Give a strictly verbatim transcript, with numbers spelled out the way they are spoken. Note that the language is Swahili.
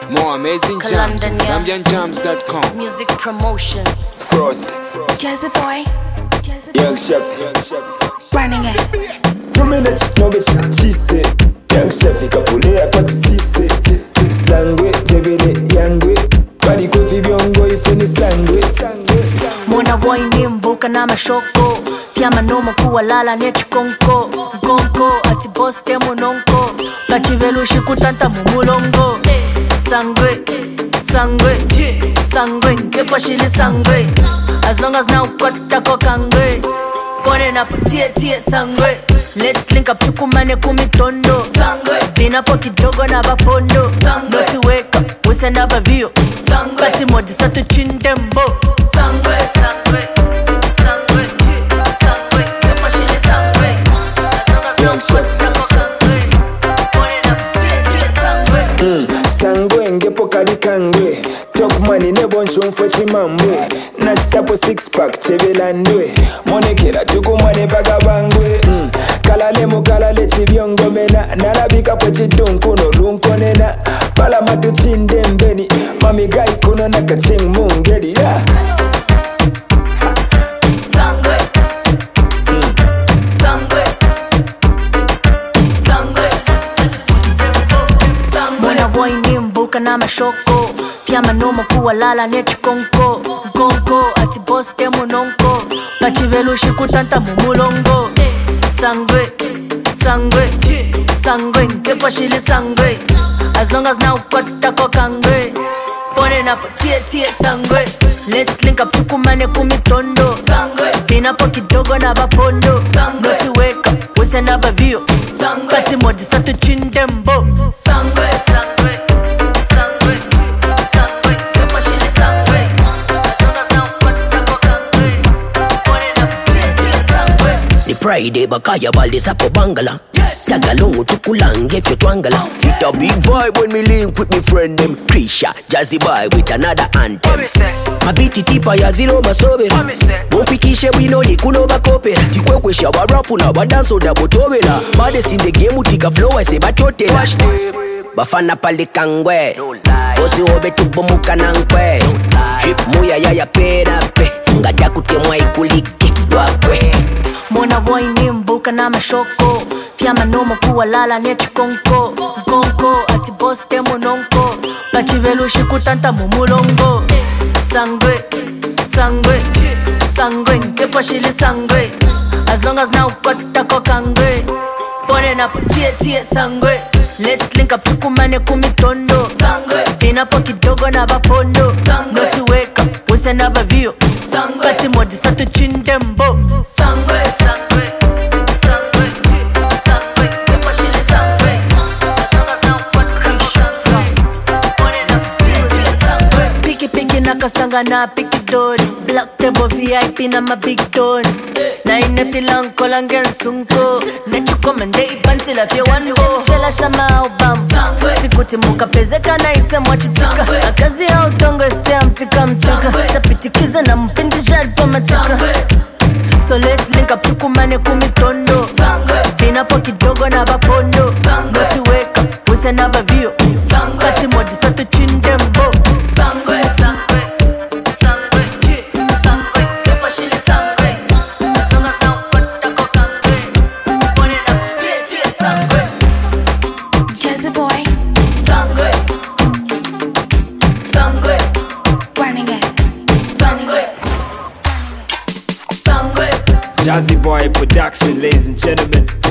More amazing jams on Zambian Jams dot com. Music promotions. Frost, Jazzy boy. Young Chef, Running it. two minutes, no bitch, she said. Young Chef, ikapulea kwa sisi. Sangwe, jebele, yangwe. Badi kofi biongo ifuni sangwe. Mona boy ni mbuka na mashoko. Fiama nomo kuwa lala nechi konko. Konko, ati boss temu nonko. Kachivelu shikutanta mumulongo. Sangwe, sangwe, sangwe, nkepa shili sangwe. As long as now kota kokangwe. Pone na putie tie sangwe. Let's link up tukumane kumitondo. Sangwe, vina po kidogo na bapondo. Sangwe, not to wake up, we send up a view. Sangwe, kati modi satu chindembo. Sangwe, sangwe, sangwe, sangwe, kepa shili sangwe. Young Chef, Pone na putie tie sangwe. sangwe ngepo kadikangwe. Talk money nebo nshumfo chimambwe. Nashitapo six pack chebelandwe. Monekera tukumane bagabangwe. mm. Kalale mukalale chibiongo mena. Narabika po chidunku no lunko nena. Pala matu chindembeni. Mami gai kuno nakacheng mungedi. Yeah. Sangwe, sangwe, sangwe, sangwe. Mwana boy ni mbuka na mashoko. Fiama nomo kuwa lala nechi konko. Konko, ati boss temu nonko. Kachivelu shikutanta mumulongo. Sangwe, sangwe, sangwe, nkepa shili sangwe. As long as now kota kokangwe. Pone na tie tie sangwe. Let's link up tukumane kumitondo. Sangwe, vina po kidogo na bapondo. Sangwe, not to wake up, we send up a view. Sangwe, kati modi satu chindembo. Sangwe, sangwe, sangwe, sangwe, kepa shili sangwe. As long as now kota kokangwe. Pone na tie tie sangwe. Ni Friday bakaya balde sapo bangala. Tagalongo tukulange fyo twangala. Hit a big vibe when me link with me friend them Krisha, Jazzy boy with another anthem. Mabiti tipa ya zero masobe. Mumfikishe wino ni kuno bakope. Tikwekwe shawa rapu na badanso da botobela. Baddest in the game utika flow I say batotela. Bafana pali kangwe. Osi obe tubomuka nankwe. Trip muya ya ya pera pe. Ngata kutemwa ikulike wakwe. Mona boy ni mbuka na mashoko. Fiama nomo kuwa lala nechi konko. Konko, ati boss temu nonko. Kachivelu shikutanta mumulongo. Sangwe, sangwe, sangwe, nkepa shili sangwe. As long as now kota kokangwe. Pone na putie tie sangwe. Let's link up tukumane kumitondo. Sangwe, vina po kidogo na bapondo. Sangwe, not to wake up, we send up a view. Sangwe, kati modi satu chindembo. Sangwe, sangwe, sangwe, sangwe, kepa shili sangwe. As long as now kota kokangwe. Pone na putie tie sangwe. Piki piki nakasanga na piki dori. Black table V I P na ma big don. Na inefilang ko lang gen sungko. Nechuko mende ipanti la fye wanbo. Sela shama ubam. Sikuti muka pezeka na ise mwachitika. Akazi ya utongo ise amtika mtika. Tapitikiza na mpindi jadwa matika. So let's link up tukumane kumitondo. Vina po kidogo na bapondo. Not to wake up, we send up a view. Kati modi satu chindembo. Sangwe, sangwe, sangwe, sangwe, kepa shili sangwe. As long as now kota kokangwe. Pone na tie tie sangwe. Jazzy boy. Sangwe, sangwe, running it. Sangwe, sangwe. Jazzy Boy Production, ladies and gentlemen.